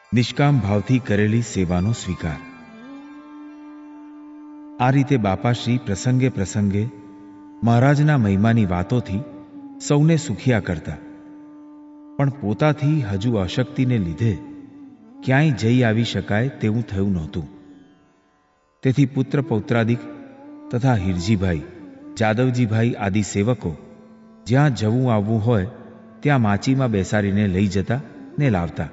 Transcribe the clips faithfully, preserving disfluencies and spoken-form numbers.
નિષ્કામ ભાવથી કરેલી સેવાનો સ્વીકાર. આ રીતે બાપાશ્રી પ્રસંગે પ્રસંગે મહારાજના મહિમાની વાતોથી સૌને સુખિયા કરતા, પણ પોતાથી હજુ અશક્તિને લીધે ક્યાંય જઈ આવી શકાય તેવું થયું નહોતું. તેથી પુત્ર પૌત્રાદિક તથા હિરજીભાઈ, જાદવજીભાઈ આદિ સેવકો જ્યાં જવું આવવું હોય ત્યાં માચીમાં બેસાડીને લઈ જતા ને લાવતા.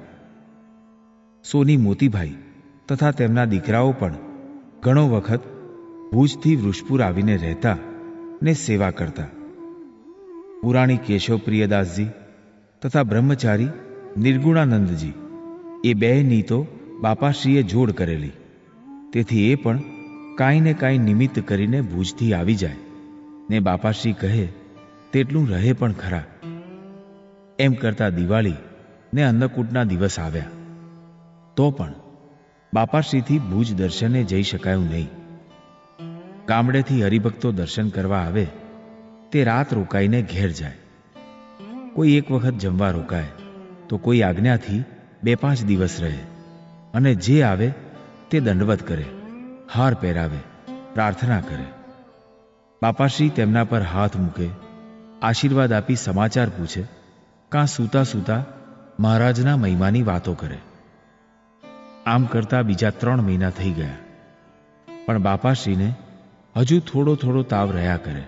સોની મોતીભાઈ તથા તેમના દીકરાઓ પણ ઘણો વખત ભુજથી વૃષપુર આવીને રહેતા ને સેવા કરતા. પુરાણી કેશવપ્રિયદાસજી તથા બ્રહ્મચારી નિર્ગુણાનંદજી એ બેની તો બાપાશ્રીએ જોડ કરેલી, તેથી એ પણ કાંઈ ને કાંઈ નિમિત્ત કરીને ભુજથી આવી જાય ને બાપાશ્રી કહે તેટલું રહે પણ ખરા. એમ કરતા દિવાળી ને અન્નકૂટના દિવસ આવ્યા તો પણ બાપાશ્રીથી ભુજ દર્શને જઈ શકાયું નહીં. ગામડેથી હરિભક્તો દર્શન કરવા આવે તે રાત રોકાઈને ઘેર જાય. કોઈ એક વખત જમવા રોકાય તો કોઈ આજ્ઞાથી બે પાંચ દિવસ રહે અને જે આવે તે દંડવત કરે, હાર પહેરાવે, પ્રાર્થના કરે. બાપાશ્રી તેમના પર હાથ મૂકે, આશીર્વાદ આપી સમાચાર પૂછે, કાં સૂતા સૂતા મહારાજના મહિમાની વાતો કરે. આમ કરતા બીજા ત્રણ મહિના થઈ ગયા, પણ બાપાશ્રીને હજુ થોડો થોડો તાવ રહ્યા કરે.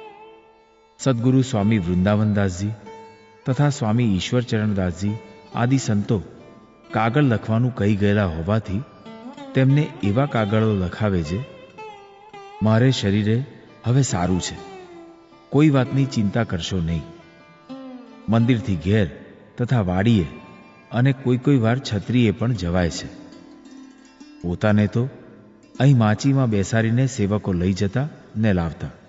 સદગુરુ સ્વામી વૃંદાવનદાસજી તથા સ્વામી ઈશ્વરચરણદાસજી આદિ સંતો કાગળ લખવાનું કહી ગયેલા હોવાથી તેમને એવા કાગળો લખાવે છે, મારે શરીરે હવે સારું છે, કોઈ વાતની ચિંતા કરશો નહીં. મંદિરથી ઘેર તથા વાડીએ અને કોઈ કોઈ વાર છત્રીએ પણ જવાય છે. પોતાને તો અહીં માચીમાં બેસાડીને સેવકો લઈ જતા ને લાવતા.